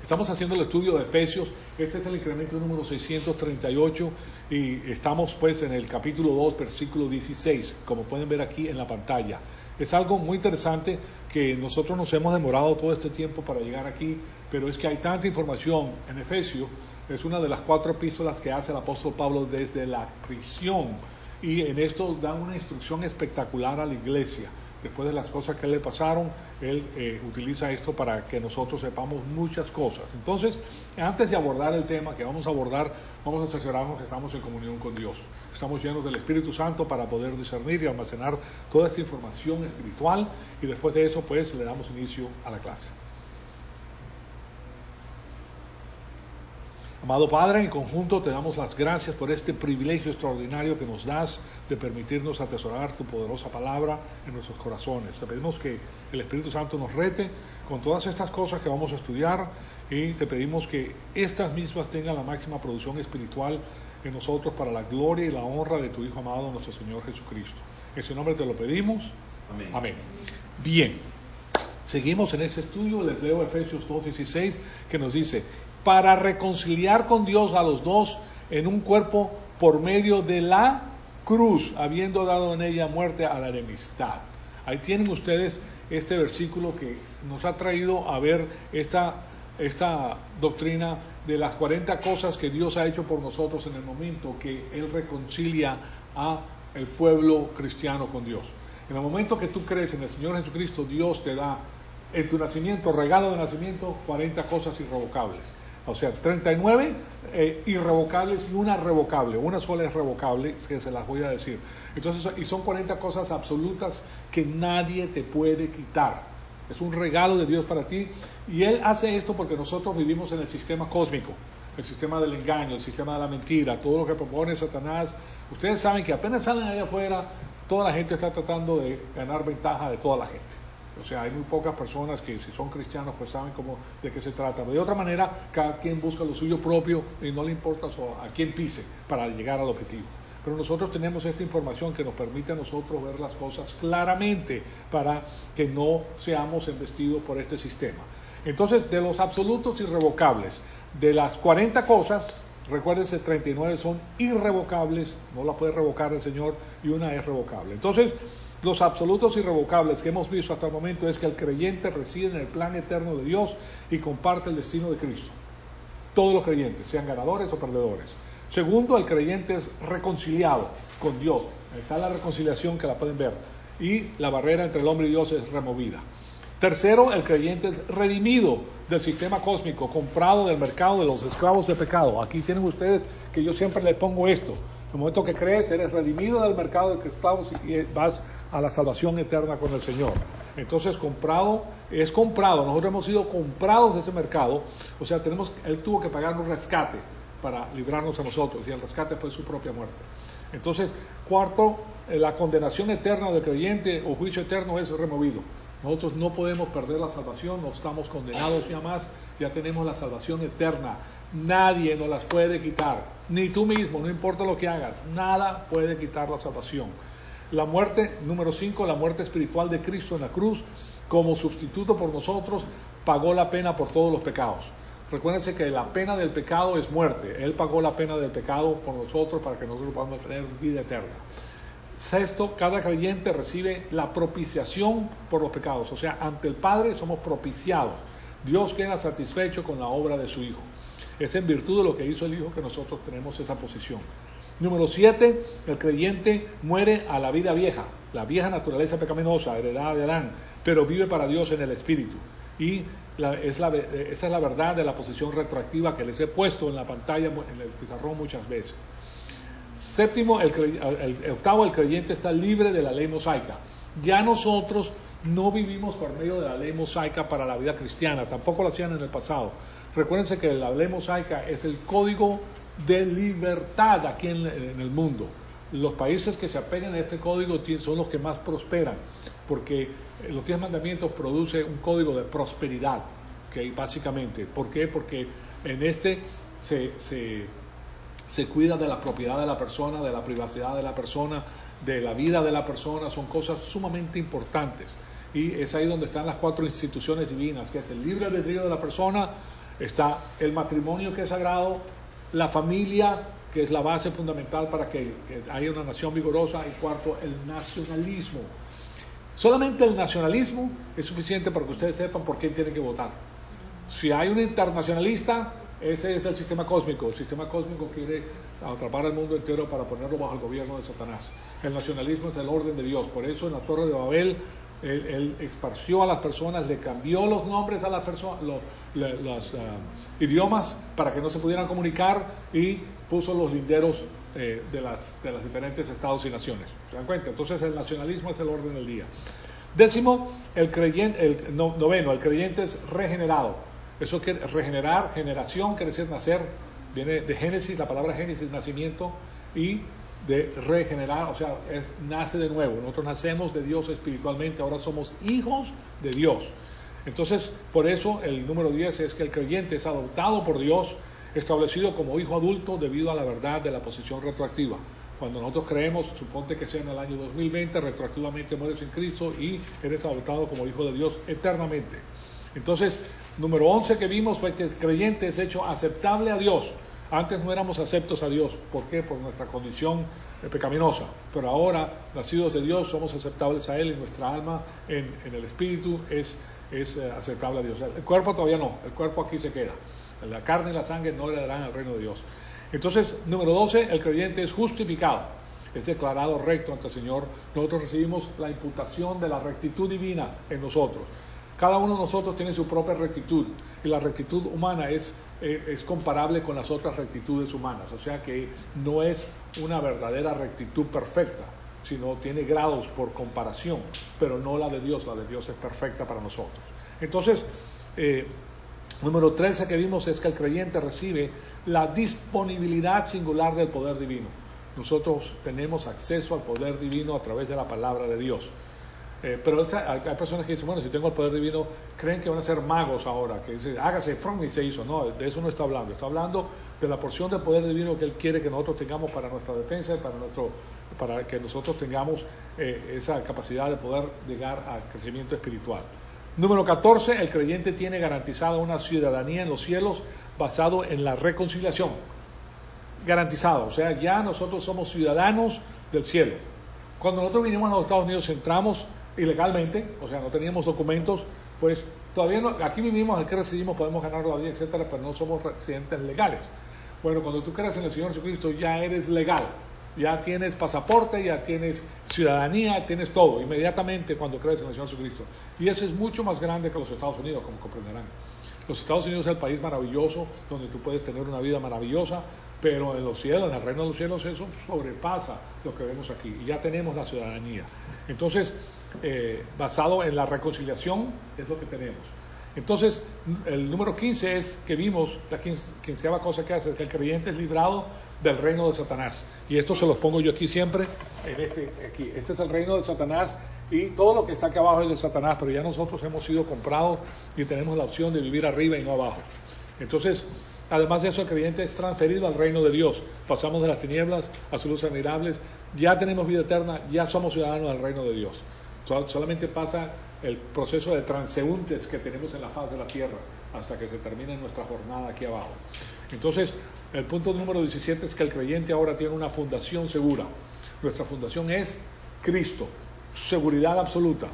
Estamos haciendo el estudio de Efesios. Este es el incremento número 638 y estamos pues en el capítulo 2, versículo 16, como pueden ver aquí en la pantalla. Es algo muy interesante que nosotros nos hemos demorado todo este tiempo para llegar aquí, pero es que hay tanta información en Efesios. Es una de las 4 epístolas que hace el apóstol Pablo desde la prisión, y en esto da una instrucción espectacular a la iglesia. Después de las cosas que le pasaron, él utiliza esto para que nosotros sepamos muchas cosas. Entonces, antes de abordar el tema que vamos a abordar, vamos a cerciorarnos que estamos en comunión con Dios. Estamos llenos del Espíritu Santo para poder discernir y almacenar toda esta información espiritual, y después de eso, pues, le damos inicio a la clase. Amado Padre, en conjunto te damos las gracias por este privilegio extraordinario que nos das de permitirnos atesorar tu poderosa palabra en nuestros corazones. Te pedimos que el Espíritu Santo nos rete con todas estas cosas que vamos a estudiar, y te pedimos que estas mismas tengan la máxima producción espiritual en nosotros para la gloria y la honra de tu Hijo amado, nuestro Señor Jesucristo. En ese nombre te lo pedimos. Amén. Amén. Bien, seguimos en este estudio. Les leo Efesios 2:16, que nos dice: para reconciliar con Dios a los dos en un cuerpo por medio de la cruz, habiendo dado en ella muerte a la enemistad. Ahí tienen ustedes este versículo que nos ha traído a ver esta doctrina de las 40 cosas que Dios ha hecho por nosotros en el momento que Él reconcilia a el pueblo cristiano con Dios. En el momento que tú crees en el Señor Jesucristo, Dios te da en tu nacimiento, regalo de nacimiento, 40 cosas irrevocables. O sea, 39 irrevocables y una revocable. Una sola es revocable, que se las voy a decir. Entonces, y son 40 cosas absolutas que nadie te puede quitar. Es un regalo de Dios para ti. Y Él hace esto porque nosotros vivimos en el sistema cósmico, el sistema del engaño, el sistema de la mentira, todo lo que propone Satanás. Ustedes saben que apenas salen allá afuera, toda la gente está tratando de ganar ventaja de toda la gente. O sea, hay muy pocas personas que, si son cristianos, pues saben de qué se trata. De otra manera, cada quien busca lo suyo propio y no le importa a quién pise para llegar al objetivo. Pero nosotros tenemos esta información que nos permite a nosotros ver las cosas claramente para que no seamos embestidos por este sistema. Entonces, de los absolutos irrevocables, de las 40 cosas, recuérdense, 39 son irrevocables, no las puede revocar el Señor, y una es revocable. Entonces, los absolutos irrevocables que hemos visto hasta el momento es que el creyente reside en el plan eterno de Dios y comparte el destino de Cristo. Todos los creyentes, sean ganadores o perdedores. Segundo, el creyente es reconciliado con Dios. Ahí está la reconciliación, que la pueden ver. Y la barrera entre el hombre y Dios es removida. Tercero, el creyente es redimido del sistema cósmico, comprado del mercado de los esclavos de pecado. Aquí tienen ustedes que yo siempre les pongo esto. En el momento que crees, eres redimido del mercado de esclavos y vas a la salvación eterna con el Señor. Entonces, es comprado. Nosotros hemos sido comprados de ese mercado. O sea, Él tuvo que pagar un rescate para librarnos a nosotros, y el rescate fue su propia muerte. Entonces, cuarto, la condenación eterna del creyente o juicio eterno es removido. Nosotros no podemos perder la salvación, no estamos condenados ya más, ya tenemos la salvación eterna. Nadie nos las puede quitar, ni tú mismo, no importa lo que hagas, nada puede quitar la salvación. La muerte, número 5, la muerte espiritual de Cristo en la cruz, como sustituto por nosotros, pagó la pena por todos los pecados. Recuérdense que la pena del pecado es muerte. Él pagó la pena del pecado por nosotros para que nosotros podamos tener vida eterna. Sexto, cada creyente recibe la propiciación por los pecados. O sea, ante el Padre somos propiciados. Dios queda satisfecho con la obra de su Hijo. Es en virtud de lo que hizo el Hijo que nosotros tenemos esa posición. Número 7, el creyente muere a la vida vieja, la vieja naturaleza pecaminosa, heredada de Adán, pero vive para Dios en el Espíritu. Y esa es la verdad de la posición retroactiva que les he puesto en la pantalla, en el pizarrón muchas veces. Séptimo, octavo, el creyente está libre de la ley mosaica. Ya nosotros no vivimos por medio de la ley mosaica para la vida cristiana, tampoco lo hacían en el pasado. Recuérdense que la ley mosaica es el código de libertad aquí en el mundo. Los países que se apegan a este código son los que más prosperan, porque los 10 mandamientos produce un código de prosperidad, ¿okay? Básicamente. ¿Por qué? Porque en este se cuida de la propiedad de la persona, de la privacidad de la persona, de la vida de la persona. Son cosas sumamente importantes. Y es ahí donde están las 4 instituciones divinas, que es el libre albedrío de la persona, Está el matrimonio, que es sagrado, la familia, que es la base fundamental para que haya una nación vigorosa, y cuarto, el nacionalismo. Solamente el nacionalismo es suficiente para que ustedes sepan por quién tienen que votar. Si hay un internacionalista, ese es el sistema cósmico. El sistema cósmico quiere atrapar al mundo entero para ponerlo bajo el gobierno de Satanás. El nacionalismo es el orden de Dios. Por eso en la Torre de Babel él esparció a las personas, le cambió los nombres a las personas, los idiomas, para que no se pudieran comunicar, y puso los linderos de las diferentes estados y naciones. ¿Se dan cuenta? Entonces el nacionalismo es el orden del día. Décimo, noveno, el creyente es regenerado. Eso quiere regenerar, generación quiere decir nacer, viene de Génesis, la palabra Génesis, nacimiento, y de regenerar, o sea, nace de nuevo. Nosotros nacemos de Dios espiritualmente, ahora somos hijos de Dios. Entonces, por eso el número 10 es que el creyente es adoptado por Dios, establecido como hijo adulto debido a la verdad de la posición retroactiva. Cuando nosotros creemos, suponte que sea en el año 2020, retroactivamente mueres en Cristo y eres adoptado como hijo de Dios eternamente. Entonces, número 11 que vimos fue que el creyente es hecho aceptable a Dios. Antes no éramos aceptos a Dios. ¿Por qué? Por nuestra condición pecaminosa. Pero ahora, nacidos de Dios, somos aceptables a Él, y nuestra alma en el Espíritu es aceptable a Dios. El cuerpo todavía no. El cuerpo aquí se queda. La carne y la sangre no le darán al reino de Dios. Entonces, número 12, el creyente es justificado. Es declarado recto ante el Señor. Nosotros recibimos la imputación de la rectitud divina en nosotros. Cada uno de nosotros tiene su propia rectitud, y la rectitud humana es comparable con las otras rectitudes humanas, o sea que no es una verdadera rectitud perfecta, sino tiene grados por comparación, pero no la de Dios. La de Dios es perfecta para nosotros. Entonces, número 13 que vimos es que el creyente recibe la disponibilidad singular del poder divino. Nosotros tenemos acceso al poder divino a través de la palabra de Dios. Pero hay personas que dicen, bueno, si tengo el poder divino, creen que van a ser magos ahora, que dicen, hágase, from, y se hizo. No, de eso no está hablando. Está hablando de la porción del poder divino que Él quiere que nosotros tengamos para nuestra defensa y para que nosotros tengamos esa capacidad de poder llegar al crecimiento espiritual. Número 14, el creyente tiene garantizada una ciudadanía en los cielos basado en la reconciliación. Garantizado, o sea, ya nosotros somos ciudadanos del cielo. Cuando nosotros vinimos a los Estados Unidos, entramos ilegalmente, o sea, no teníamos documentos, pues todavía no, aquí vivimos, aquí residimos, podemos ganar la vida, etcétera, pero no somos residentes legales. Bueno, cuando tú crees en el Señor Jesucristo, ya eres legal, ya tienes pasaporte, ya tienes ciudadanía, tienes todo, inmediatamente cuando crees en el Señor Jesucristo. Y eso es mucho más grande que los Estados Unidos, como comprenderán. Los Estados Unidos es el país maravilloso, donde tú puedes tener una vida maravillosa, pero en los cielos, en el reino de los cielos, eso sobrepasa lo que vemos aquí, y ya tenemos la ciudadanía. Entonces, basado en la reconciliación, es lo que tenemos. Entonces, el número 15 es que vimos, la quinceava cosa que hace, es que el creyente es librado del reino de Satanás. Y esto se los pongo yo aquí siempre, aquí. Este es el reino de Satanás, y todo lo que está aquí abajo es de Satanás, pero ya nosotros hemos sido comprados y tenemos la opción de vivir arriba y no abajo. Entonces, además de eso, el creyente es transferido al reino de Dios. Pasamos de las tinieblas a su luz admirables, ya tenemos vida eterna, ya somos ciudadanos del reino de Dios. Solamente pasa el proceso de transeúntes que tenemos en la faz de la tierra hasta que se termine nuestra jornada aquí abajo. Entonces, el punto número 17 es que el creyente ahora tiene una fundación segura. Nuestra fundación es Cristo, seguridad absoluta.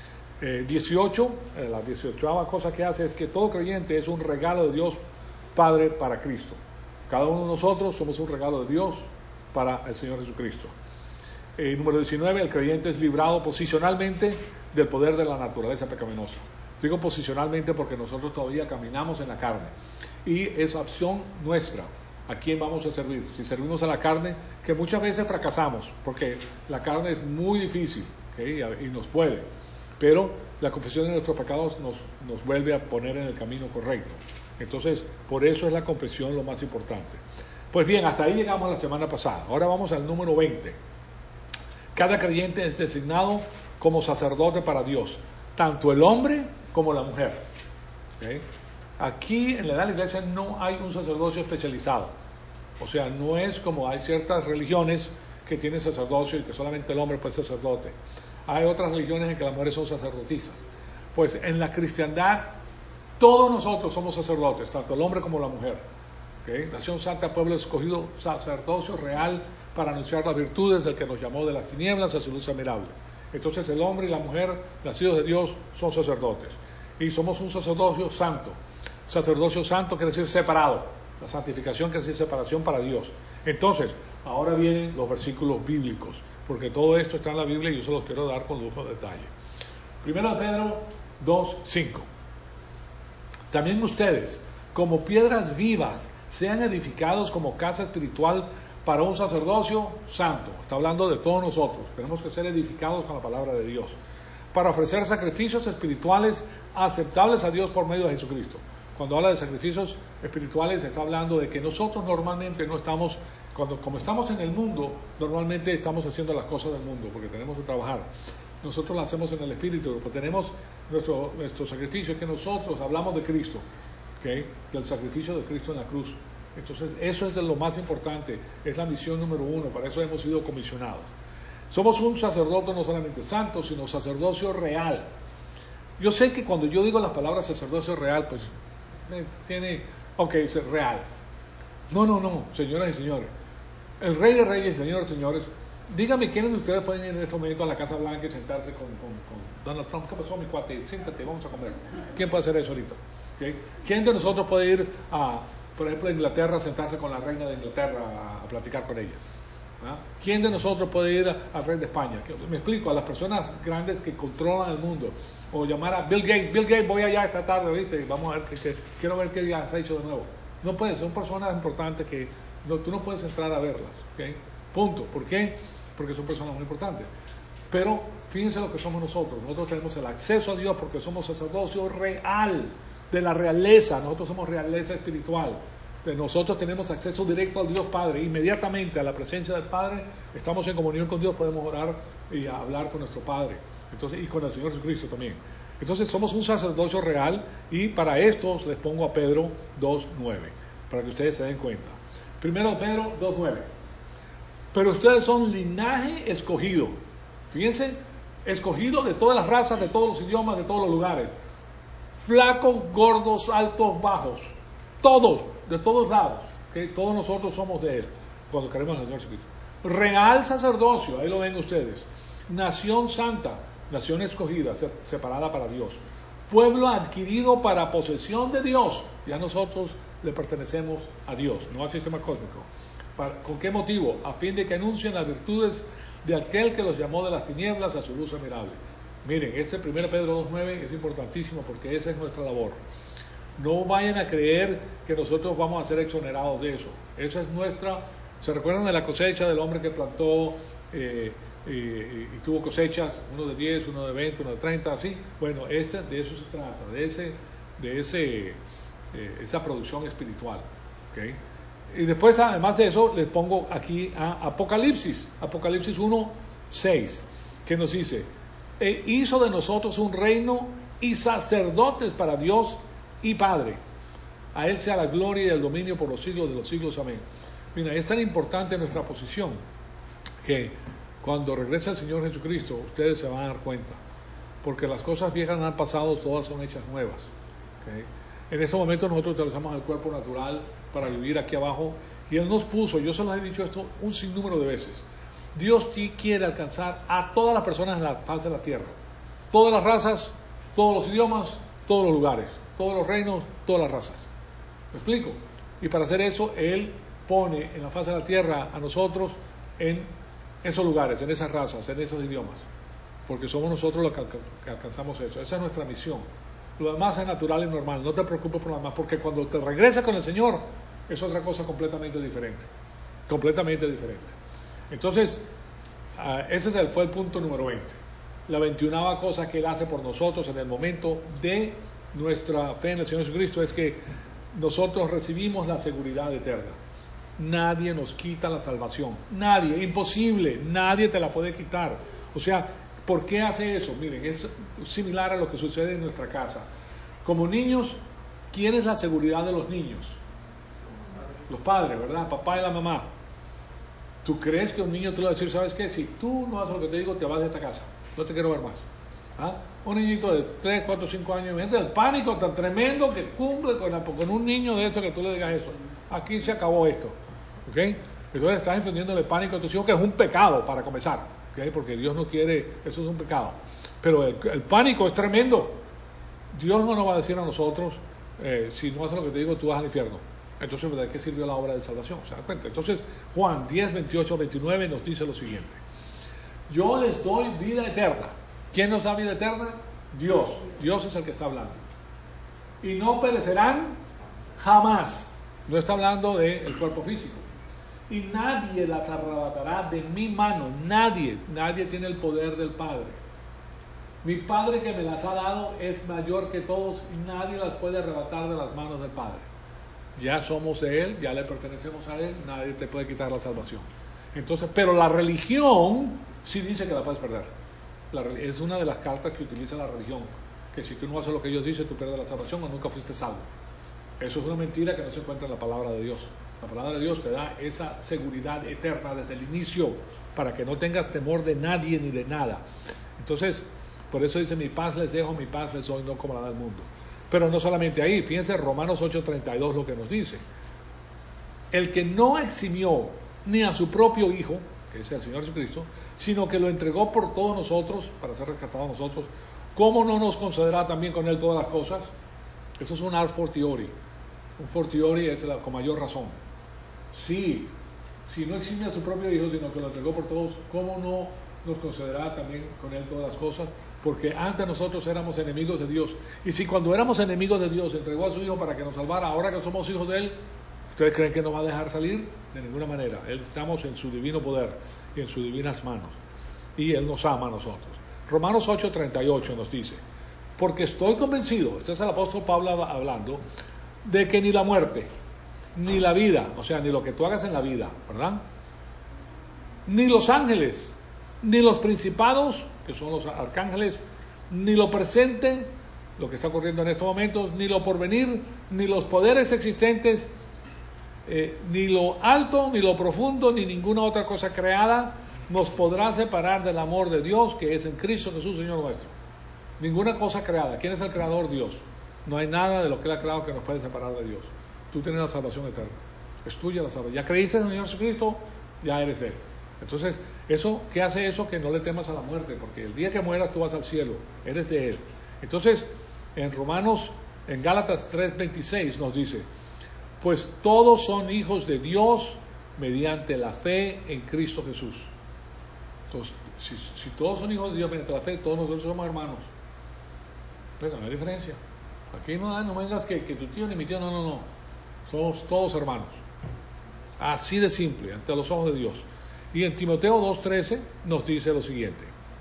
18, la 18ª cosa que hace es que todo creyente es un regalo de Dios Padre para Cristo. Cada uno de nosotros somos un regalo de Dios para el Señor Jesucristo. Número 19, el creyente es librado posicionalmente del poder de la naturaleza pecaminosa. Digo posicionalmente porque nosotros todavía caminamos en la carne, y es opción nuestra a quién vamos a servir. Si servimos a la carne, que muchas veces fracasamos, porque la carne es muy difícil, ¿okay? Y nos puede, pero la confesión de nuestros pecados nos vuelve a poner en el camino correcto. Entonces, por eso es la confesión lo más importante. Pues bien, hasta ahí llegamos la semana pasada. Ahora vamos al número 20. Cada creyente es designado como sacerdote para Dios, tanto el hombre como la mujer. ¿Okay? Aquí en la edad de la iglesia no hay un sacerdocio especializado. O sea, no es como hay ciertas religiones que tienen sacerdocio y que solamente el hombre puede ser sacerdote. Hay otras religiones en que las mujeres son sacerdotisas. Pues en la cristiandad Todos nosotros somos sacerdotes, tanto el hombre como la mujer. ¿Okay? Nación santa, pueblo escogido, sacerdocio real para anunciar las virtudes del que nos llamó de las tinieblas a su luz admirable. Entonces el hombre y la mujer, nacidos de Dios, son sacerdotes. Y somos un sacerdocio santo. Sacerdocio santo quiere decir separado. La santificación quiere decir separación para Dios. Entonces, ahora vienen los versículos bíblicos, porque todo esto está en la Biblia y yo se los quiero dar con lujo de detalle. Primero de Pedro 2:5. También ustedes, como piedras vivas, sean edificados como casa espiritual para un sacerdocio santo. Está hablando de todos nosotros. Tenemos que ser edificados con la palabra de Dios, para ofrecer sacrificios espirituales aceptables a Dios por medio de Jesucristo. Cuando habla de sacrificios espirituales, está hablando de que nosotros normalmente no estamos, como estamos en el mundo, normalmente estamos haciendo las cosas del mundo, porque tenemos que trabajar. Nosotros lo hacemos en el Espíritu, porque tenemos nuestro sacrificio, que nosotros hablamos de Cristo, ¿okay? Del sacrificio de Cristo en la cruz. Entonces, eso es lo más importante, es la misión número 1, para eso hemos sido comisionados. Somos un sacerdote no solamente santo, sino sacerdocio real. Yo sé que cuando yo digo las palabras sacerdocio real, pues es real. No, señoras y señores. El Rey de Reyes, señoras y señores, díganme quiénes de ustedes pueden ir en este momento a la Casa Blanca y sentarse con Donald Trump. ¿Qué pasó, mi cuate? Siéntate, vamos a comer. ¿Quién puede hacer eso ahorita? ¿Okay? ¿Quién de nosotros puede ir por ejemplo, a Inglaterra, sentarse con la reina de Inglaterra a platicar con ella? ¿Ah? ¿Quién de nosotros puede ir al rey de España? Me explico, a las personas grandes que controlan el mundo. O llamar a Bill Gates, voy allá esta tarde, ¿viste? Vamos a ver, quiero ver qué has hecho de nuevo. No puedes, son personas importantes que tú no puedes entrar a verlas. ¿Okay? Punto. ¿Por qué? Porque son personas muy importantes. Pero fíjense lo que somos nosotros. Nosotros tenemos el acceso a Dios porque somos sacerdocio real, de la realeza. Nosotros somos realeza espiritual. Nosotros tenemos acceso directo al Dios Padre, inmediatamente a la presencia del Padre, estamos en comunión con Dios, podemos orar y hablar con nuestro Padre, entonces, y con el Señor Jesucristo también. Entonces somos un sacerdocio real, y para esto les pongo a Pedro 2:9, para que ustedes se den cuenta. Primero Pedro 2:9. Pero ustedes son linaje escogido, fíjense, escogido de todas las razas, de todos los idiomas, de todos los lugares, flacos, gordos, altos, bajos, todos, de todos lados, que todos nosotros somos de Él, cuando queremos al Señor Jesucristo. Real sacerdocio, ahí lo ven ustedes. Nación santa, nación escogida, separada para Dios. Pueblo adquirido para posesión de Dios. Ya nosotros le pertenecemos a Dios, no al sistema cósmico. ¿Con qué motivo? A fin de que anuncien las virtudes de aquel que los llamó de las tinieblas a su luz admirable. Miren, 1 Pedro 2:9 es importantísimo porque esa es nuestra labor. No vayan a creer que nosotros vamos a ser exonerados de eso. Esa es nuestra... ¿Se recuerdan de la cosecha del hombre que plantó y tuvo cosechas? Uno de 10, uno de 20, uno de 30, así. Bueno, de eso se trata, esa producción espiritual. ¿Okay? Y después, además de eso, les pongo aquí a Apocalipsis 1:6, que nos dice: hizo de nosotros un reino y sacerdotes para Dios y Padre. A Él sea la gloria y el dominio por los siglos de los siglos. Amén. Mira, es tan importante nuestra posición que cuando regrese el Señor Jesucristo, ustedes se van a dar cuenta, porque las cosas viejas han pasado, todas son hechas nuevas. ¿Okay? En ese momento nosotros utilizamos el cuerpo natural para vivir aquí abajo, y Él nos puso, yo se los he dicho esto un sinnúmero de veces, Dios quiere alcanzar a todas las personas en la faz de la tierra, todas las razas, todos los idiomas, todos los lugares, todos los reinos, todas las razas. ¿Me explico? Y para hacer eso, Él pone en la faz de la tierra a nosotros en esos lugares, en esas razas, en esos idiomas, porque somos nosotros los que alcanzamos eso. Esa es nuestra misión. Lo demás es natural y normal, no te preocupes por lo demás, porque cuando te regresas con el Señor es otra cosa completamente diferente. Entonces, ese fue el punto número 20. La 21ª cosa que Él hace por nosotros en el momento de nuestra fe en el Señor Jesucristo es que nosotros recibimos la seguridad eterna. Nadie nos quita la salvación, nadie, imposible, nadie te la puede quitar. O sea, ¿por qué hace eso? Miren, es similar a lo que sucede en nuestra casa. Como niños, ¿quién es la seguridad de los niños? Los padres, ¿verdad? Papá y la mamá. ¿Tú crees que un niño te va a decir, sabes qué? Si tú no haces lo que te digo, te vas de esta casa, no te quiero ver más? ¿Ah? Un niñito de 3, 4, 5 años, imagínate el pánico tan tremendo que cumple con un niño de eso que tú le digas eso. Aquí se acabó esto. ¿Ok? Entonces estás infundiéndole pánico a tus hijos, que es un pecado para comenzar. ¿Ok? Porque Dios no quiere, eso es un pecado. Pero el pánico es tremendo. Dios no nos va a decir a nosotros, si no haces lo que te digo, tú vas al infierno. Entonces, ¿de qué sirvió la obra de salvación? ¿Se dan cuenta? Entonces, Juan 10, 28, 29 nos dice lo siguiente. Yo les doy vida eterna. ¿Quién nos da vida eterna? Dios. Dios es el que está hablando. Y no perecerán jamás. No está hablando del cuerpo físico. Y nadie las arrebatará de mi mano. Nadie tiene el poder del Padre. Mi Padre que me las ha dado es mayor que todos y nadie las puede arrebatar de las manos del Padre. Ya somos de Él, ya le pertenecemos a Él, nadie te puede quitar la salvación. Entonces, pero la religión sí dice que la puedes perder. Es una de las cartas que utiliza la religión, que si tú no haces lo que ellos dicen, tú pierdes la salvación o nunca fuiste salvo. Eso es una mentira que no se encuentra en la palabra de Dios. La palabra de Dios te da esa seguridad eterna desde el inicio, para que no tengas temor de nadie ni de nada. Entonces, por eso dice, mi paz les dejo, mi paz les doy, no como la da el mundo. Pero no solamente ahí, fíjense Romanos 8:32 lo que nos dice. El que no eximió ni a su propio Hijo, que es el Señor Jesucristo, sino que lo entregó por todos nosotros, para ser rescatados nosotros, ¿cómo no nos concederá también con Él todas las cosas? Eso es un ad fortiori. Un fortiori es con mayor razón. Sí, si no exime a su propio Hijo, sino que lo entregó por todos, ¿cómo no nos concederá también con Él todas las cosas? Porque antes nosotros éramos enemigos de Dios. Y si cuando éramos enemigos de Dios entregó a su Hijo para que nos salvara, ahora que somos hijos de Él, ¿ustedes creen que nos va a dejar salir? De ninguna manera. Estamos en su divino poder y en sus divinas manos. Y Él nos ama a nosotros. Romanos 8:38 nos dice, porque estoy convencido, este es el apóstol Pablo hablando, de que ni la muerte, ni la vida, o sea, ni lo que tú hagas en la vida, ¿verdad? Ni los ángeles, ni los principados, que son los arcángeles, ni lo presente, lo que está ocurriendo en estos momentos, ni lo porvenir, ni los poderes existentes, ni lo alto, ni lo profundo, ni ninguna otra cosa creada nos podrá separar del amor de Dios que es en Cristo Jesús, Señor nuestro. Ninguna cosa creada. ¿Quién es el creador? Dios. No hay nada de lo que Él ha creado que nos puede separar de Dios. Tú tienes la salvación eterna. Es tuya la salvación. Ya creíste en el Señor Jesucristo, ya eres Él. Entonces, ¿qué hace eso? Que no le temas a la muerte, porque el día que mueras tú vas al cielo, eres de Él. Entonces, en Gálatas 3:26 nos dice, pues todos son hijos de Dios mediante la fe en Cristo Jesús. Entonces, si todos son hijos de Dios mediante la fe, todos nosotros somos hermanos. Pero no hay diferencia. Aquí no me digas que tu tío ni mi tío, no. Somos todos hermanos. Así de simple, ante los ojos de Dios. Y en Timoteo 2:13 nos dice lo siguiente.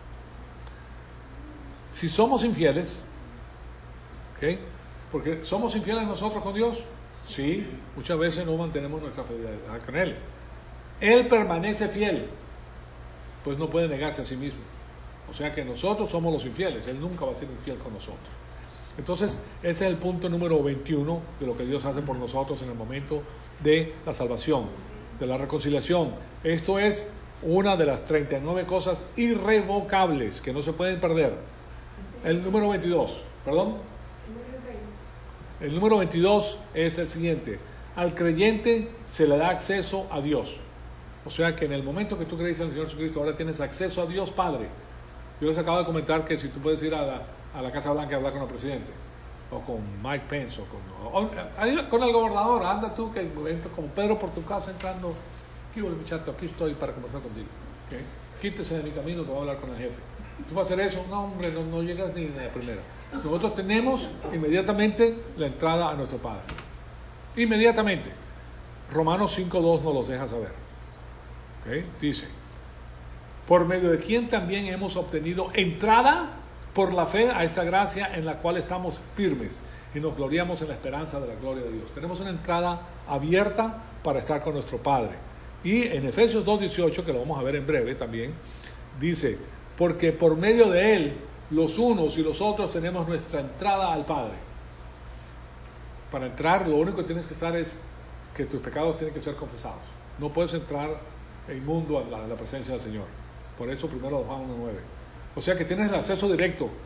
Si somos infieles, ¿ok? Porque somos infieles nosotros con Dios, sí, muchas veces no mantenemos nuestra fidelidad con Él. Él permanece fiel, pues no puede negarse a sí mismo. O sea que nosotros somos los infieles, Él nunca va a ser infiel con nosotros. Entonces, ese es el punto número 21 de lo que Dios hace por nosotros en el momento de la salvación, de la reconciliación. Esto es una de las 39 cosas irrevocables que no se pueden perder. El número 22, ¿perdón? El número 22 es el siguiente. Al creyente se le da acceso a Dios. O sea que en el momento que tú crees en el Señor Jesucristo, ahora tienes acceso a Dios Padre. Yo les acabo de comentar que si tú puedes ir a la Casa Blanca y hablar con el presidente, o con Mike Pence, o con el gobernador, anda tú que entras como Pedro por tu casa entrando, aquí estoy para conversar contigo. ¿Okay? Quítese de mi camino que voy a hablar con el jefe. ¿Tú vas a hacer eso? No, hombre, no llegas ni en la primera. Nosotros tenemos inmediatamente la entrada a nuestro Padre. Inmediatamente. Romanos 5:2 nos los deja saber. ¿Okay? Dice, por medio de quien también hemos obtenido entrada por la fe a esta gracia en la cual estamos firmes y nos gloriamos en la esperanza de la gloria de Dios. Tenemos una entrada abierta para estar con nuestro Padre. Y en Efesios 2:18, que lo vamos a ver en breve también, dice, porque por medio de Él, los unos y los otros tenemos nuestra entrada al Padre. Para entrar, lo único que tienes que estar es que tus pecados tienen que ser confesados. No puedes entrar inmundo a la presencia del Señor. Por eso primero Juan 1:9. O sea que tienes el acceso directo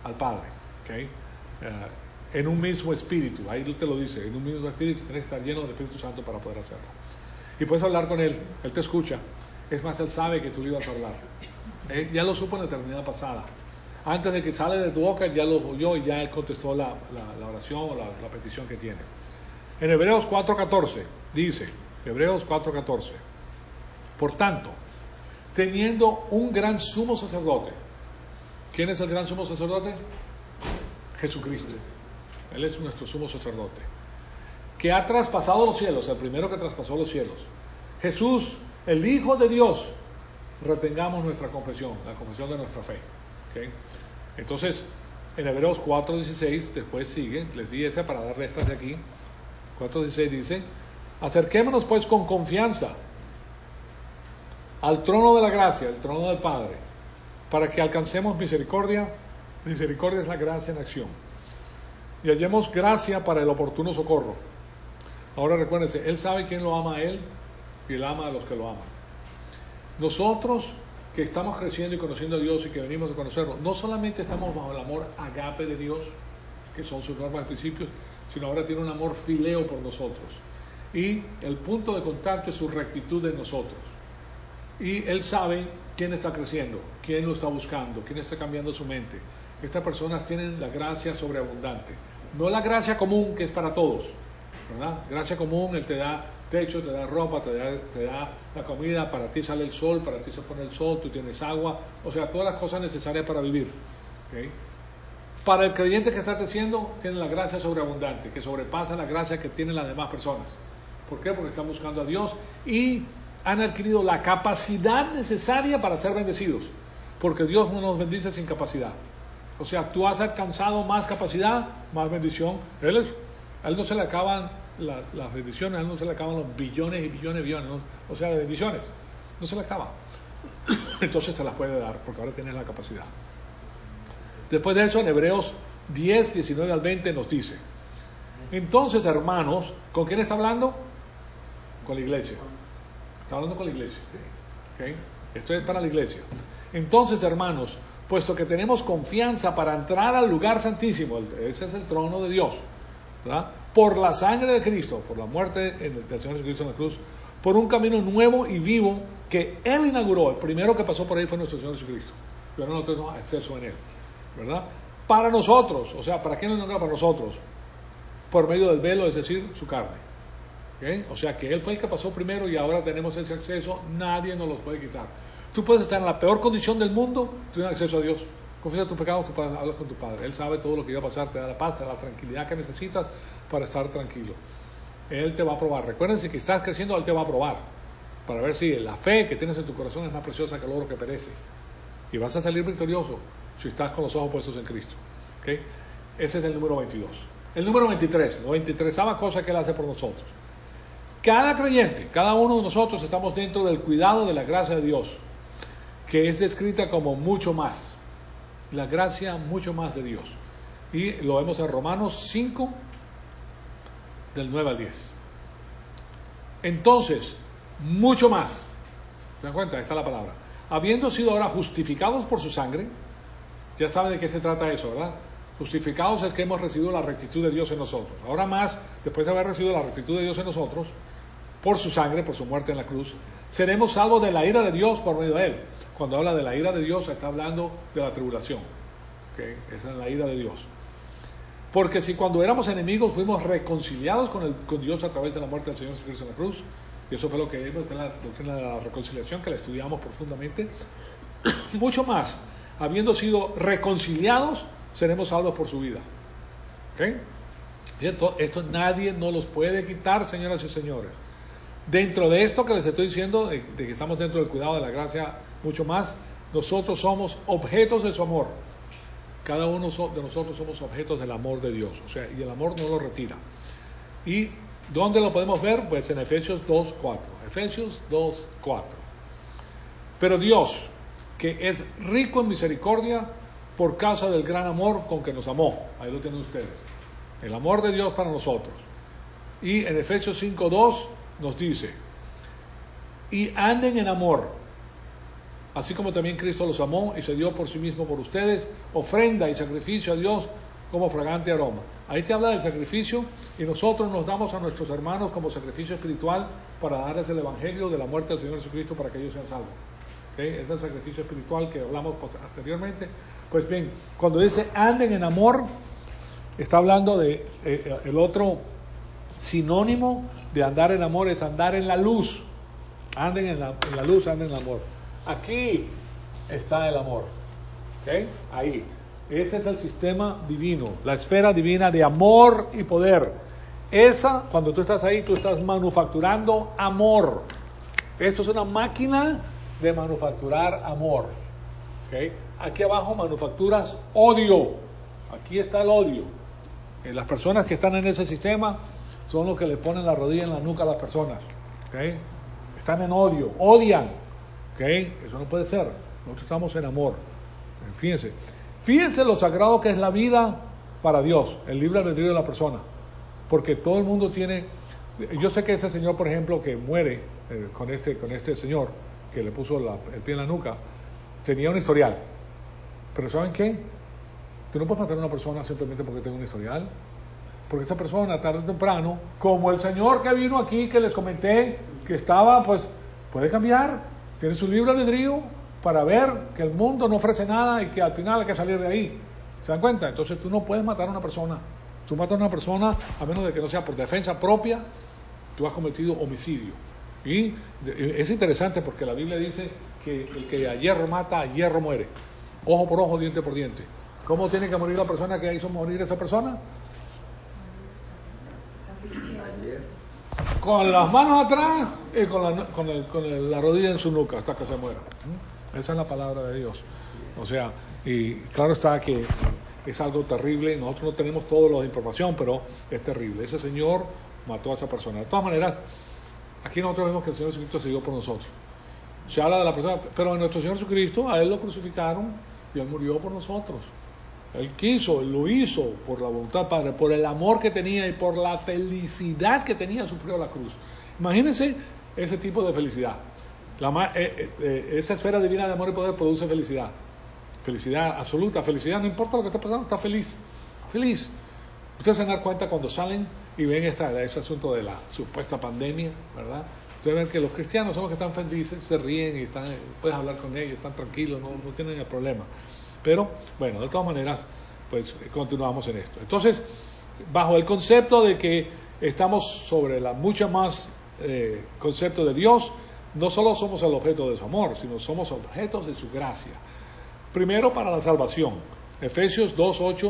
al Padre. ¿Okay? En un mismo espíritu, ahí te lo dice, en un mismo espíritu, tienes que estar lleno del Espíritu Santo para poder hacerlo. Y puedes hablar con Él te escucha. Es más, Él sabe que tú le ibas a hablar. Ya lo supo en la eternidad pasada. Antes de que sale de tu boca, ya lo oyó y ya Él contestó la oración o la petición que tiene. En Hebreos 4:14 dice, Hebreos 4:14, por tanto, teniendo un gran sumo sacerdote. ¿Quién es el gran sumo sacerdote? Jesucristo. Él es nuestro sumo sacerdote, que ha traspasado los cielos, el primero que traspasó los cielos. Jesús, el Hijo de Dios, retengamos nuestra confesión, la confesión de nuestra fe. ¿Okay? Entonces, en Hebreos 4:16, después sigue, les di esa para darle estas de aquí. 4:16 dice, acerquémonos pues con confianza al trono de la gracia, el trono del Padre, para que alcancemos misericordia. Misericordia es la gracia en acción. Y hallemos gracia para el oportuno socorro. Ahora recuérdense, Él sabe quién lo ama a Él y Él ama a los que lo aman. Nosotros que estamos creciendo y conociendo a Dios y que venimos de conocerlo, no solamente estamos bajo el amor agape de Dios, que son sus normas y principios, sino ahora tiene un amor fileo por nosotros. Y el punto de contacto es su rectitud en nosotros. Y Él sabe quién está creciendo, quién lo está buscando, quién está cambiando su mente. Estas personas tienen la gracia sobreabundante. No la gracia común que es para todos, ¿verdad? Gracia común, Él te da techo, te da ropa, te da la comida, para ti sale el sol, para ti se pone el sol, tú tienes agua, o sea, todas las cosas necesarias para vivir. ¿Okay? Para el creyente que está creciendo, tiene la gracia sobreabundante, que sobrepasa la gracia que tienen las demás personas. ¿Por qué? Porque están buscando a Dios y han adquirido la capacidad necesaria para ser bendecidos, porque Dios no nos bendice sin capacidad. O sea, tú has alcanzado más capacidad, más bendición. A Él no se le acaban las bendiciones, a Él no se le acaban los billones y billones, ¿no? O sea, de bendiciones, no se le acaba. Entonces te las puede dar, porque ahora tienes la capacidad. Después de eso, en Hebreos 10, 19 al 20 nos dice, entonces, hermanos, ¿con quién está hablando? Con la iglesia. Está hablando con la iglesia. ¿Okay? Esto es para la iglesia. Entonces, hermanos, puesto que tenemos confianza para entrar al lugar santísimo, ese es el trono de Dios, ¿verdad? Por la sangre de Cristo, por la muerte del Señor Jesucristo en la cruz, por un camino nuevo y vivo que Él inauguró. El primero que pasó por ahí fue nuestro Señor Jesucristo. Pero no tenemos acceso en Él, ¿verdad? Para nosotros, o sea, ¿para quién lo inauguró? Para nosotros, por medio del velo, es decir, su carne. ¿Okay? O sea, que Él fue el que pasó primero y ahora tenemos ese acceso, nadie nos los puede quitar. Tú puedes estar en la peor condición del mundo, tienes acceso a Dios. Confiesa tus pecados, tú hablas con tu Padre. Él sabe todo lo que iba a pasar, te da la paz, te da la tranquilidad que necesitas para estar tranquilo. Él te va a probar. Recuérdense que estás creciendo, Él te va a probar. Para ver si la fe que tienes en tu corazón es más preciosa que el oro que perece. Y vas a salir victorioso si estás con los ojos puestos en Cristo. ¿Okay? Ese es el número 22. El número 23, la 23ª cosa que Él hace por nosotros. Cada creyente, cada uno de nosotros estamos dentro del cuidado de la gracia de Dios, que es descrita como mucho más. La gracia mucho más de Dios. Y lo vemos en Romanos 5, del 9 al 10. Entonces, mucho más. ¿Se dan cuenta? Ahí está la palabra. Habiendo sido ahora justificados por su sangre, ya saben de qué se trata eso, ¿verdad? Justificados es que hemos recibido la rectitud de Dios en nosotros. Ahora más, después de haber recibido la rectitud de Dios en nosotros, por su sangre, por su muerte en la cruz, seremos salvos de la ira de Dios por medio de Él. Cuando habla de la ira de Dios, está hablando de la tribulación. ¿Okay? Esa es la ira de Dios. Porque si cuando éramos enemigos fuimos reconciliados con Dios a través de la muerte del Señor Jesucristo en la cruz, y eso fue lo que vimos en la doctrina de la reconciliación, que la estudiamos profundamente, mucho más, habiendo sido reconciliados, seremos salvos por su vida. ¿Okay? Esto nadie nos los puede quitar, señoras y señores. Dentro de esto que les estoy diciendo, de que estamos dentro del cuidado de la gracia, mucho más, nosotros somos objetos de su amor. Cada uno de nosotros somos objetos del amor de Dios, o sea, y el amor no lo retira. ¿Y dónde lo podemos ver? Pues en Efesios 2:4. Efesios 2:4. Pero Dios, que es rico en misericordia, por causa del gran amor con que nos amó. Ahí lo tienen ustedes. El amor de Dios para nosotros. Y en Efesios 5:2 nos dice, y anden en amor, así como también Cristo los amó y se dio por sí mismo por ustedes, ofrenda y sacrificio a Dios como fragante aroma. Ahí te habla del sacrificio, y nosotros nos damos a nuestros hermanos como sacrificio espiritual para darles el evangelio de la muerte del Señor Jesucristo para que ellos sean salvos. ¿Okay? Es el sacrificio espiritual que hablamos anteriormente. Pues bien, cuando dice anden en amor, está hablando de el otro sinónimo de andar en amor es andar en la luz. Anden en la luz, anden en el amor. Aquí está el amor. ¿Okay? Ahí. Ese es el sistema divino, la esfera divina de amor y poder. Esa, cuando tú estás ahí, tú estás manufacturando amor. Eso es una máquina de manufacturar amor. ¿Okay? Aquí abajo manufacturas odio. Aquí está el odio. Las personas que están en ese sistema son los que le ponen la rodilla en la nuca a las personas. ¿Okay? Están en odio, odian. ¿Okay? Eso no puede ser. Nosotros estamos en amor. Fíjense lo sagrado que es la vida para Dios, el libre albedrío de la persona. Porque todo el mundo tiene... Yo sé que ese señor, por ejemplo, que muere con este señor, que le puso el pie en la nuca, tenía un historial. Pero ¿saben qué? Tú no puedes matar a una persona simplemente porque tenga un historial. Porque esa persona, tarde o temprano, como el señor que vino aquí, que les comenté, que estaba, pues, puede cambiar, tiene su libre albedrío para ver que el mundo no ofrece nada y que al final hay que salir de ahí. ¿Se dan cuenta? Entonces tú no puedes matar a una persona. Tú matas a una persona, a menos de que no sea por defensa propia, tú has cometido homicidio. Y es interesante porque la Biblia dice que el que a hierro mata, a hierro muere. Ojo por ojo, diente por diente. ¿Cómo tiene que morir la persona que hizo morir esa persona? Con las manos atrás y con la rodilla en su nuca hasta que se muera. Esa es la palabra de Dios. O sea, y claro está que es algo terrible. Nosotros no tenemos toda la información, pero es terrible. Ese señor mató a esa persona. De todas maneras, aquí nosotros vemos que el Señor Jesucristo se dio por nosotros. Se habla de la persona, pero en nuestro Señor Jesucristo, a Él lo crucificaron y Él murió por nosotros. Él quiso, Él lo hizo por la voluntad del Padre, por el amor que tenía y por la felicidad que tenía, sufrió la cruz. Imagínense ese tipo de felicidad. Esa esfera divina de amor y poder produce felicidad. Felicidad absoluta, felicidad, no importa lo que esté pasando, está feliz. Feliz. Ustedes se dan cuenta cuando salen y ven ese asunto de la supuesta pandemia, ¿verdad? Ustedes ven que los cristianos son los que están felices, se ríen y puedes hablar con ellos, están tranquilos, no tienen el problema. Pero, bueno, de todas maneras, pues continuamos en esto. Entonces, bajo el concepto de que estamos sobre la mucha más concepto de Dios, no solo somos el objeto de su amor, sino somos objetos de su gracia. Primero para la salvación. Efesios 2:8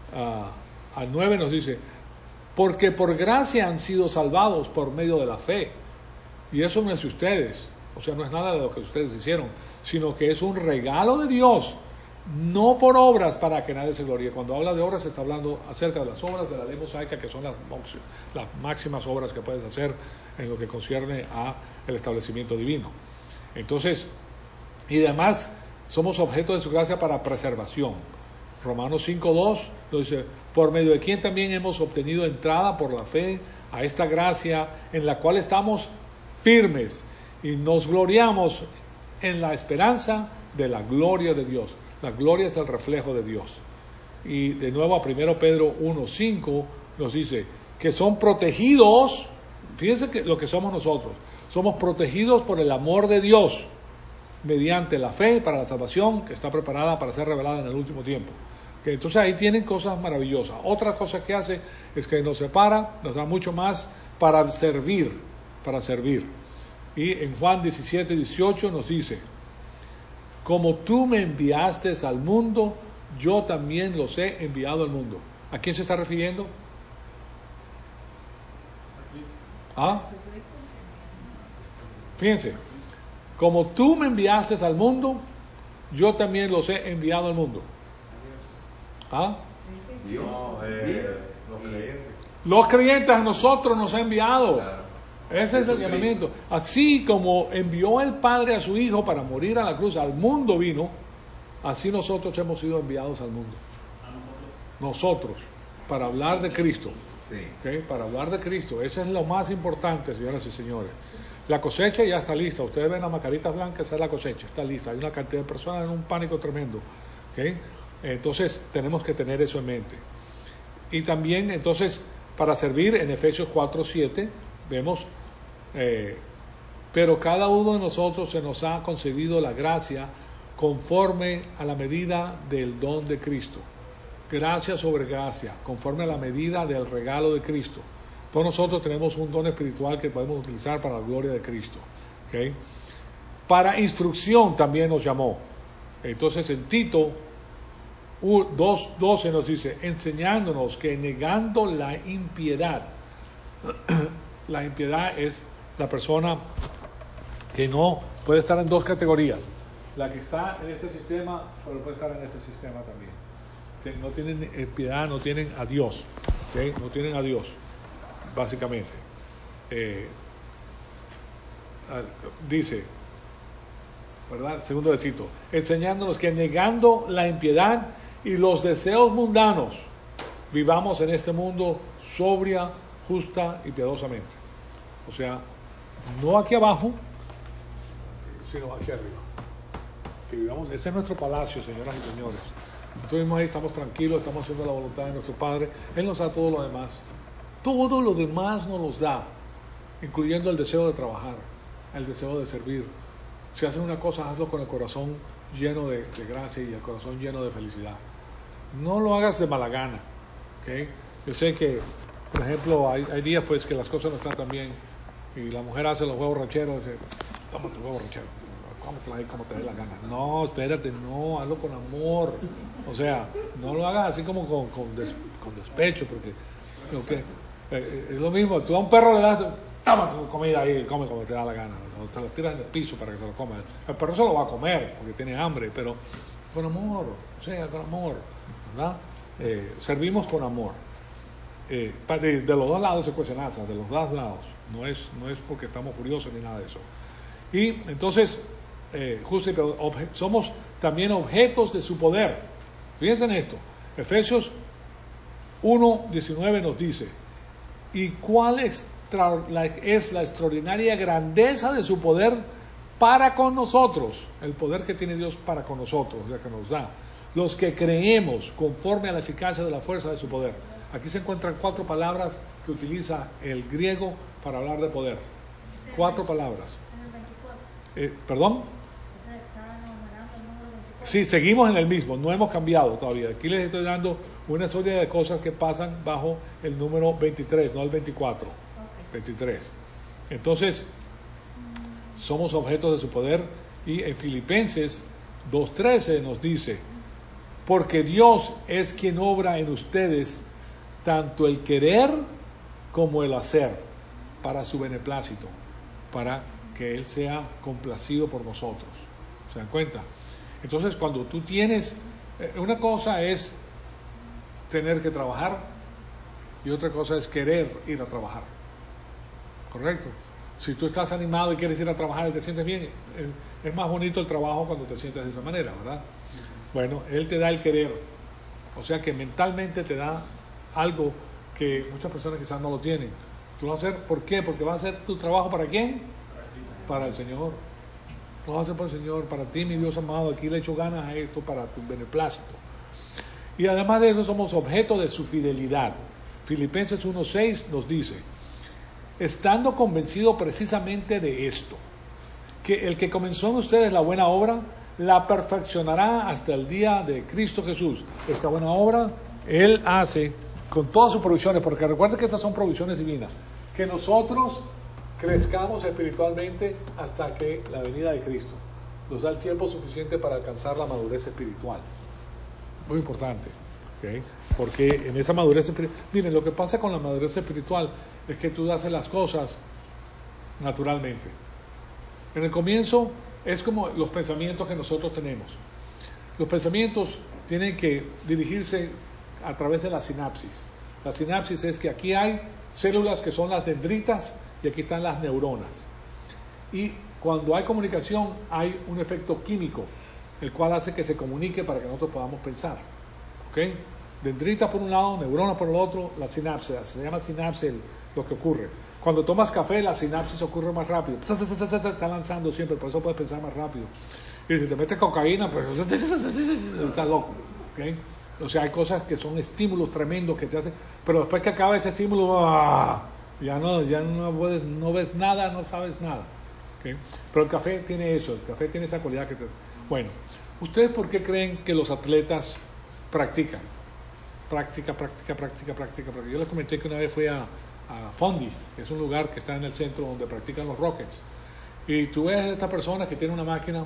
al 9 nos dice, porque por gracia han sido salvados por medio de la fe. Y eso no es de ustedes, o sea, no es nada de lo que ustedes hicieron, sino que es un regalo de Dios, no por obras para que nadie se gloríe. Cuando habla de obras, se está hablando acerca de las obras de la ley mosaica, que son las máximas obras que puedes hacer en lo que concierne a el establecimiento divino. Entonces, y además, somos objeto de su gracia para preservación. Romanos 5:2 nos dice, por medio de quien también hemos obtenido entrada por la fe a esta gracia en la cual estamos firmes y nos gloriamos en la esperanza de la gloria de Dios. La gloria es el reflejo de Dios. Y de nuevo a 1 Pedro 1:5 nos dice que son protegidos, fíjense que lo que somos nosotros, somos protegidos por el amor de Dios mediante la fe para la salvación que está preparada para ser revelada en el último tiempo. Que entonces ahí tienen cosas maravillosas. Otra cosa que hace es que nos separa, nos da mucho más para servir. Y en Juan 17:18 nos dice, como tú me enviaste al mundo, yo también los he enviado al mundo. ¿A quién se está refiriendo? ¿Ah? Fíjense, como tú me enviaste al mundo, yo también los he enviado al mundo. ¿Ah? Los creyentes a nosotros nos ha enviado. Ese es el llamamiento. Así como envió el Padre a su Hijo para morir a la cruz, al mundo vino, así nosotros hemos sido enviados al mundo. Nosotros, para hablar de Cristo. ¿Okay? Para hablar de Cristo. Eso es lo más importante, señoras y señores. La cosecha ya está lista. Ustedes ven las macaritas blancas, esa es la cosecha, está lista. Hay una cantidad de personas en un pánico tremendo. ¿Okay? Entonces, tenemos que tener eso en mente. Y también, entonces, para servir, en Efesios 4:7, vemos, pero cada uno de nosotros se nos ha concedido la gracia conforme a la medida del don de Cristo. Gracia sobre gracia, conforme a la medida del regalo de Cristo. Todos nosotros tenemos un don espiritual que podemos utilizar para la gloria de Cristo. ¿Okay? Para instrucción también nos llamó. Entonces en Tito 2:12 nos dice, enseñándonos que negando la impiedad, la impiedad es la persona que no puede estar en dos categorías. La que está en este sistema, pero puede estar en este sistema también. Que no tienen piedad, no tienen a Dios. ¿Okay? No tienen a Dios, básicamente. Dice, ¿verdad? Segundo de Tito, enseñándonos que negando la impiedad y los deseos mundanos, vivamos en este mundo sobria, justa y piadosamente. O sea, no aquí abajo, sino aquí arriba. Que vivamos, ese es nuestro palacio, señoras y señores. Nosotros mismos ahí estamos tranquilos, estamos haciendo la voluntad de nuestro Padre. Él nos da todo lo demás. Todo lo demás nos los da, incluyendo el deseo de trabajar, el deseo de servir. Si haces una cosa, hazlo con el corazón lleno de gracia y el corazón lleno de felicidad. No lo hagas de mala gana. ¿Okay? Yo sé que, por ejemplo, hay días pues que las cosas no están tan bien y la mujer hace los huevos rancheros y dice, toma tu huevo ranchero, cómetela ahí como te dé la gana. No, espérate, no, hazlo con amor. O sea, no lo hagas así como con despecho, porque es lo mismo, tú a un perro le das, toma tu comida ahí, come como te da la gana, o te lo tiras en el piso para que se lo coma. El perro se lo va a comer porque tiene hambre, pero con amor, o sea, con amor, ¿verdad? Servimos con amor. De los dos lados se cuece nasa, de los dos lados, no es porque estamos furiosos ni nada de eso. Y entonces, somos también objetos de su poder. Fíjense en esto, Efesios 1:19 nos dice, ¿y cuál es la extraordinaria grandeza de su poder para con nosotros? El poder que tiene Dios para con nosotros, ya que nos da. Los que creemos conforme a la eficacia de la fuerza de su poder. Aquí se encuentran 4 palabras que utiliza el griego para hablar de poder. 4 palabras. ¿Perdón? Sí, seguimos en el mismo, no hemos cambiado todavía. Aquí les estoy dando una serie de cosas que pasan bajo el número 23, no el 24. 23. Entonces, somos objetos de su poder y en Filipenses 2:13 nos dice, porque Dios es quien obra en ustedes tanto el querer como el hacer para su beneplácito, para que Él sea complacido por nosotros. ¿Se dan cuenta? Entonces, cuando tú tienes, una cosa es tener que trabajar y otra cosa es querer ir a trabajar. ¿Correcto? Si tú estás animado y quieres ir a trabajar y te sientes bien, es más bonito el trabajo cuando te sientes de esa manera, ¿verdad? Bueno, Él te da el querer, o sea que mentalmente te da algo que muchas personas quizás no lo tienen. Tú lo vas a hacer, ¿por qué? Porque vas a hacer tu trabajo ¿para quién? Para el Señor. Lo vas a hacer por el Señor, para ti, mi Dios amado, aquí le echo ganas a esto para tu beneplácito. Y además de eso somos objeto de su fidelidad. Filipenses 1:6 nos dice, estando convencido precisamente de esto, que el que comenzó en ustedes la buena obra, la perfeccionará hasta el día de Cristo Jesús. Esta buena obra Él hace con todas sus provisiones, porque recuerden que estas son provisiones divinas, que nosotros crezcamos espiritualmente hasta que la venida de Cristo nos da el tiempo suficiente para alcanzar la madurez espiritual. Muy importante, ¿okay? Porque en esa madurez espiritual, miren, lo que pasa con la madurez espiritual es que tú haces las cosas naturalmente. En el comienzo es como los pensamientos que nosotros tenemos. Los pensamientos tienen que dirigirse a través de la sinapsis. La sinapsis es que aquí hay células que son las dendritas y aquí están las neuronas. Y cuando hay comunicación hay un efecto químico, el cual hace que se comunique para que nosotros podamos pensar. ¿Ok? Dendritas por un lado, neuronas por el otro, la sinapsis, se llama sinapsis lo que ocurre. Cuando tomas café, la sinapsis ocurre más rápido. Está lanzando siempre, por eso puedes pensar más rápido. Y si te metes cocaína, pues estás loco. ¿Okay? O sea, hay cosas que son estímulos tremendos que te hacen, pero después que acaba ese estímulo, ya no ves nada, no sabes nada. ¿Okay? Pero el café tiene eso, el café tiene esa cualidad que te... Bueno, ¿ustedes por qué creen que los atletas practican? Práctica. Yo les comenté que una vez fui a Fondi, que es un lugar que está en el centro donde practican los Rockets. Y tú ves a esta persona que tiene una máquina,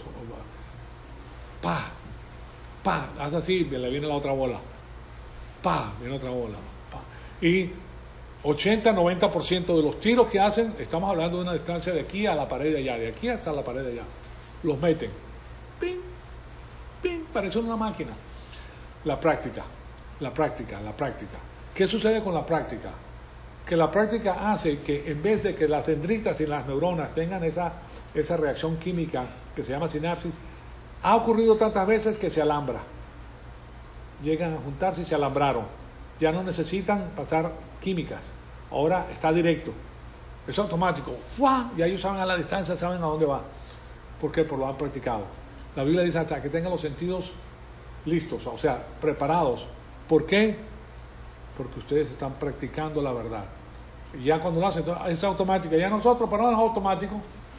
hace así, le viene la otra bola, viene otra bola, y 80-90% de los tiros que hacen, estamos hablando de una distancia de aquí a la pared de allá, de aquí hasta la pared de allá, los meten, ping, parece una máquina. La práctica. ¿Qué sucede con la práctica? Que la práctica hace que en vez de que las dendritas y las neuronas tengan esa reacción química que se llama sinapsis, ha ocurrido tantas veces que se alambra. Llegan a juntarse y se alambraron. Ya no necesitan pasar químicas. Ahora está directo. Es automático. ¡Fua! Y ellos saben a la distancia, saben a dónde va. ¿Por qué? Porque lo han practicado. La Biblia dice hasta que tengan los sentidos listos, o sea, preparados. ¿Por qué? Porque ustedes están practicando la verdad. Y ya cuando lo hacen, es automática. Ya nosotros, pero no es automático.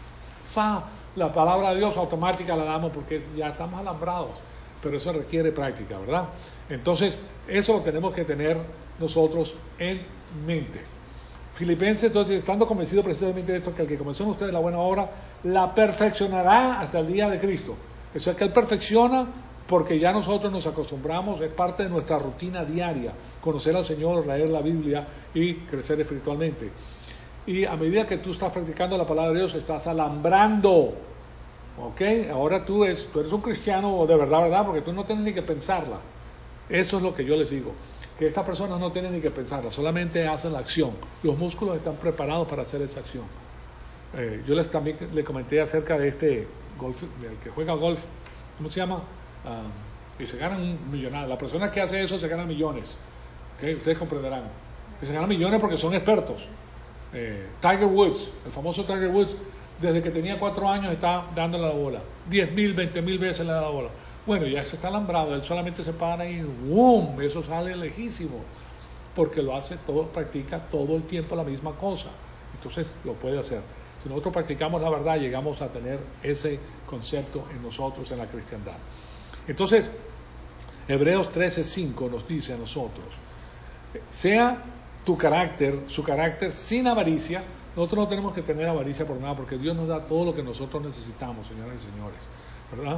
La palabra de Dios automática la damos porque ya estamos alambrados. Pero eso requiere práctica, ¿verdad? Entonces, eso lo tenemos que tener nosotros en mente. Filipenses, entonces, estando convencido precisamente de esto, que el que comenzó en ustedes la buena obra, la perfeccionará hasta el día de Cristo. Eso es que Él perfecciona porque ya nosotros nos acostumbramos, es parte de nuestra rutina diaria, conocer al Señor, leer la Biblia y crecer espiritualmente. Y a medida que tú estás practicando la palabra de Dios, estás alambrando. ¿Ok? Ahora tú eres un cristiano de verdad, porque tú no tienes ni que pensarla. Eso es lo que yo les digo. Que estas personas no tienen ni que pensarla, solamente hacen la acción. Los músculos están preparados para hacer esa acción. Yo también le comenté acerca de este golf, del que juega golf, ¿cómo se llama? Y se ganan un millonada. La persona que hace eso se gana millones. ¿Okay? Ustedes comprenderán. Y se ganan millones porque son expertos. Tiger Woods, el famoso Tiger Woods, desde que tenía 4 años está dándole la bola. 10,000, 20,000 veces le da la bola. Bueno, ya se está alambrado, él solamente se para y ¡boom! Eso sale lejísimo. Porque lo hace todo, practica todo el tiempo la misma cosa. Entonces lo puede hacer. Si nosotros practicamos la verdad, llegamos a tener ese concepto en nosotros, en la cristiandad. Entonces, Hebreos 13:5 nos dice a nosotros, sea su carácter sin avaricia. Nosotros no tenemos que tener avaricia por nada, porque Dios nos da todo lo que nosotros necesitamos, señoras y señores, ¿verdad?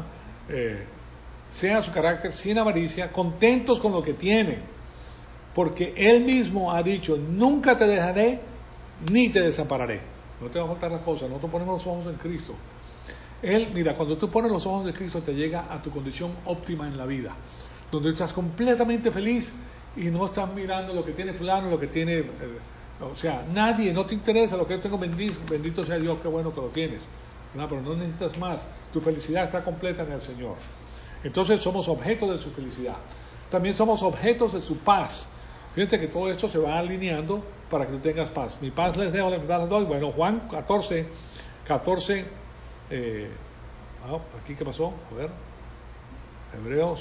Sea su carácter sin avaricia, contentos con lo que tienen, porque Él mismo ha dicho, nunca te dejaré ni te desampararé. No te va a faltar las cosas. Nosotros ponemos los ojos en Cristo. Mira, cuando tú pones los ojos en Cristo, te llega a tu condición óptima en la vida, donde estás completamente feliz y no estás mirando lo que tiene fulano, lo que tiene... o sea, nadie, no te interesa lo que yo tengo, bendito sea Dios, qué bueno que lo tienes, ¿verdad? Pero no necesitas más, tu felicidad está completa en el Señor. Entonces somos objetos de su felicidad, también somos objetos de su paz. Fíjense que todo esto se va alineando para que tú tengas paz. Mi paz les dejo, la verdad les doy. Bueno, Juan 14, aquí qué pasó, a ver, Hebreos,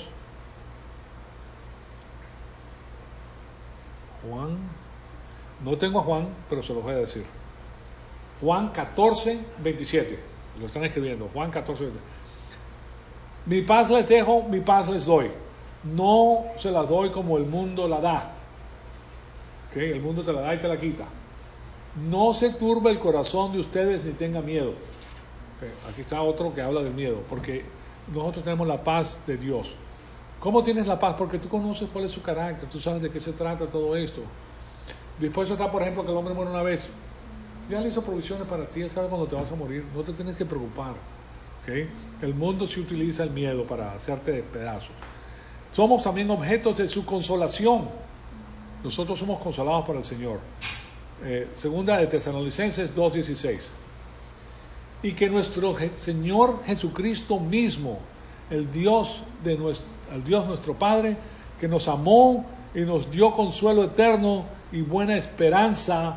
Juan, no tengo a Juan, pero se los voy a decir. Juan 14:27, lo están escribiendo, Juan 14:27. Mi paz les dejo, mi paz les doy. No se la doy como el mundo la da. ¿Okay? El mundo te la da y te la quita. No se turbe el corazón de ustedes ni tenga miedo. Okay. Aquí está otro que habla del miedo, porque nosotros tenemos la paz de Dios. ¿Cómo tienes la paz? Porque tú conoces cuál es su carácter, tú sabes de qué se trata todo esto. Después está, por ejemplo, que el hombre muere una vez. Ya le hizo provisiones para ti, él sabe cuándo te vas a morir, no te tienes que preocupar. ¿Okay? El mundo sí utiliza el miedo para hacerte pedazos. Somos también objetos de su consolación. Nosotros somos consolados por el Señor. Segunda de Tesalonicenses 2:16. Y que nuestro Señor Jesucristo mismo, el Dios nuestro Padre, que nos amó y nos dio consuelo eterno y buena esperanza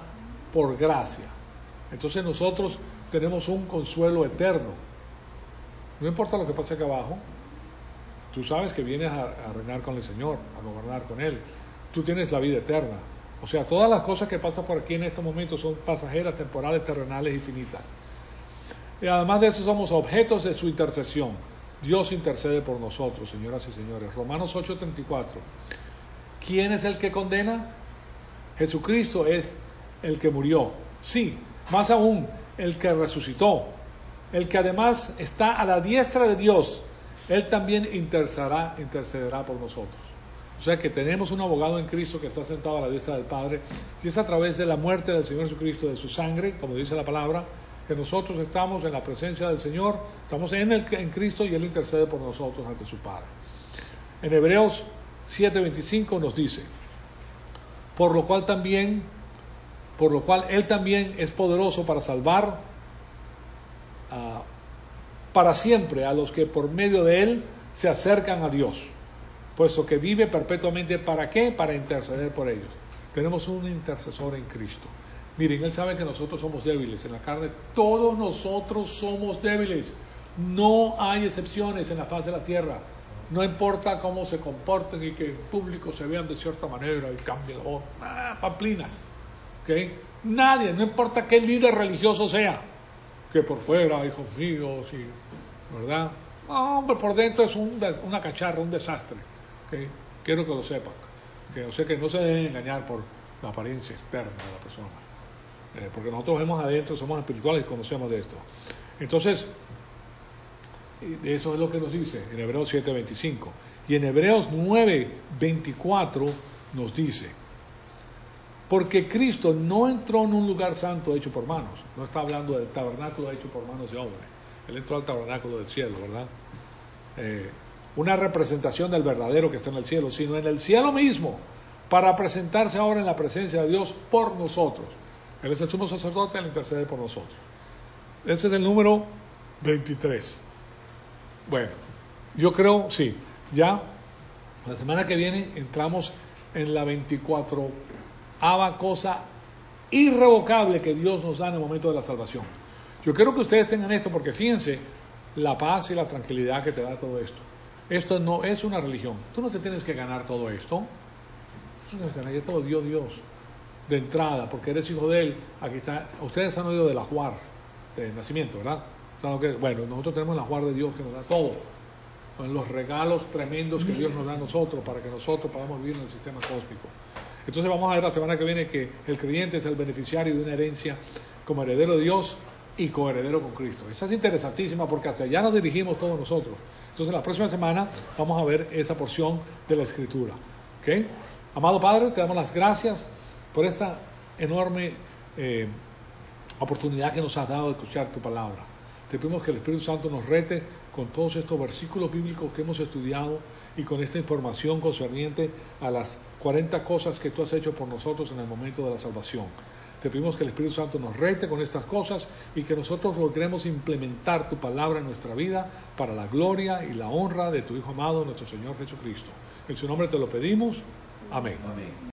por gracia. Entonces nosotros tenemos un consuelo eterno. No importa lo que pase acá abajo, tú sabes que vienes a reinar con el Señor, a gobernar con Él. Tú tienes la vida eterna. O sea, todas las cosas que pasan por aquí en estos momentos son pasajeras, temporales, terrenales y finitas. Y además de eso somos objetos de su intercesión. Dios intercede por nosotros, señoras y señores. Romanos 8:34. ¿Quién es el que condena? Jesucristo es el que murió. Sí, más aún, el que resucitó. El que además está a la diestra de Dios. Él también intercederá por nosotros. O sea que tenemos un abogado en Cristo que está sentado a la diestra del Padre, y es a través de la muerte del Señor Jesucristo, de su sangre, como dice la palabra, que nosotros estamos en la presencia del Señor, estamos en Cristo y Él intercede por nosotros ante su Padre. En Hebreos 7:25 nos dice, por lo cual Él también es poderoso para salvar para siempre a los que por medio de Él se acercan a Dios, puesto que vive perpetuamente. ¿Para qué? Para interceder por ellos. Tenemos un intercesor en Cristo. Miren, Él sabe que nosotros somos débiles en la carne. Todos nosotros somos débiles. No hay excepciones en la faz de la tierra. No importa cómo se comporten y que en público se vean de cierta manera y cambien la voz. Pamplinas. ¿Okay? Nadie, no importa qué líder religioso sea, que por fuera, hijos míos, ¿verdad? No, hombre, por dentro es una cacharra, un desastre. ¿Okay? Quiero que lo sepan. O sea que no se deben engañar por la apariencia externa de la persona. Porque nosotros vemos adentro, somos espirituales y conocemos de esto. Entonces, eso es lo que nos dice en Hebreos 7:25. Y en Hebreos 9:24 nos dice, porque Cristo no entró en un lugar santo hecho por manos. No está hablando del tabernáculo hecho por manos de hombres. Él entró al tabernáculo del cielo, ¿verdad? Una representación del verdadero que está en el cielo, sino en el cielo mismo, para presentarse ahora en la presencia de Dios por nosotros. Él es el sumo sacerdote, Él intercede por nosotros. Ese es el número 23. Bueno, yo creo, sí, ya la semana que viene entramos en la 24ª cosa irrevocable que Dios nos da en el momento de la salvación. Yo quiero que ustedes tengan esto porque fíjense la paz y la tranquilidad que te da todo esto. Esto no es una religión. Tú no te tienes que ganar todo esto. Tú tienes que ganar, ya te lo dio Dios de entrada, porque eres hijo de Él. Aquí está. Ustedes han oído del ajuar de nacimiento, ¿verdad? Bueno, nosotros tenemos el ajuar de Dios que nos da todo. Son los regalos tremendos que Dios nos da a nosotros para que nosotros podamos vivir en el sistema cósmico. Entonces vamos a ver la semana que viene que el creyente es el beneficiario de una herencia como heredero de Dios y coheredero con Cristo. Esa es interesantísima porque hacia allá nos dirigimos todos nosotros. Entonces la próxima semana vamos a ver esa porción de la Escritura. ¿Okay? Amado Padre, te damos las gracias por esta enorme oportunidad que nos has dado de escuchar tu palabra. Te pedimos que el Espíritu Santo nos rete con todos estos versículos bíblicos que hemos estudiado y con esta información concerniente a las 40 cosas que tú has hecho por nosotros en el momento de la salvación. Te pedimos que el Espíritu Santo nos rete con estas cosas y que nosotros logremos implementar tu palabra en nuestra vida para la gloria y la honra de tu Hijo amado, nuestro Señor Jesucristo. En su nombre te lo pedimos. Amén. Amén.